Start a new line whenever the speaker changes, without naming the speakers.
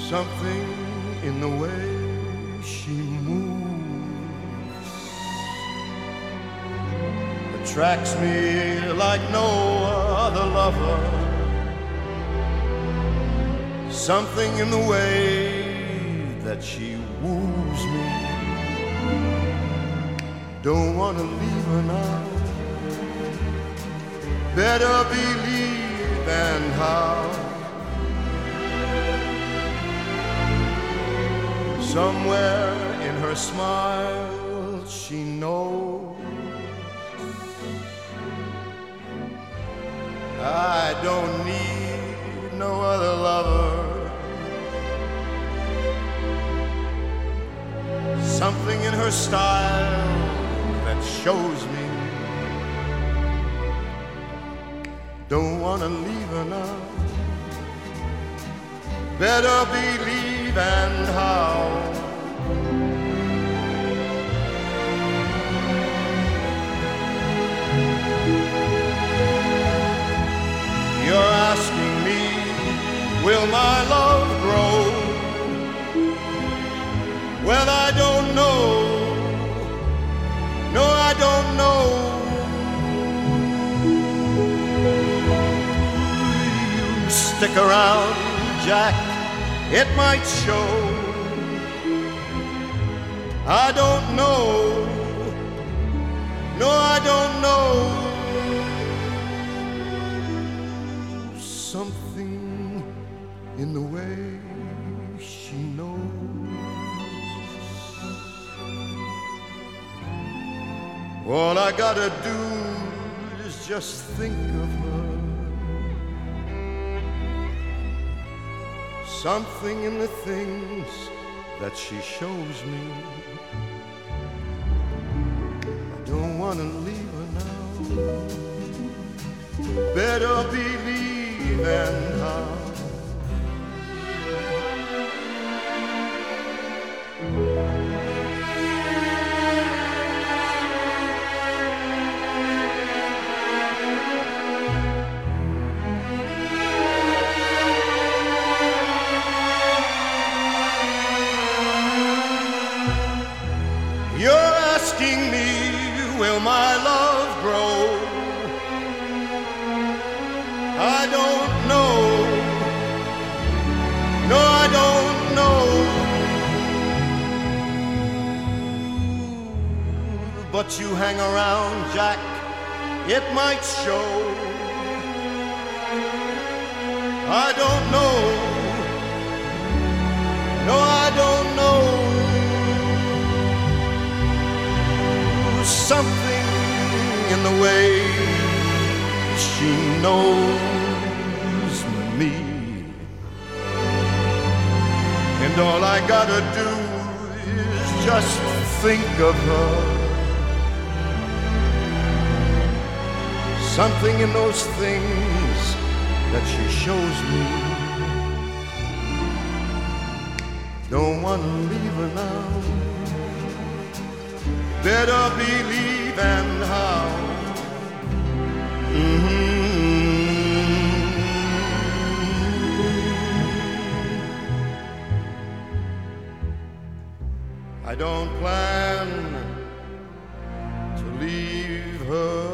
Something in the way she moves attracts me like no other lover. Something in the way that she woos me. Don't wanna leave her now. Better believe and how. Somewhere in her smile she knows I don't need no other lover. Something in her style that shows me don't wanna leave her now. Better believe and how. You're asking me, will my love grow? Well, I don't know. No, I don't know. You stick around, Jack, it might show. I don't know. No, I don't know. Something in the way she knows. All I gotta do is just think of her. Something in the things that she shows me. I don't wanna leave her now. Better believe and how. You're asking me, will my love grow? I don't know. No, I don't know. But you hang around, Jack, it might show. I don't know. No, I don't know. Something in the way she knows me. And all I gotta do is just think of her. Something in those things that she shows me. Don't wanna leave her now. Better believe and how. I don't plan to leave her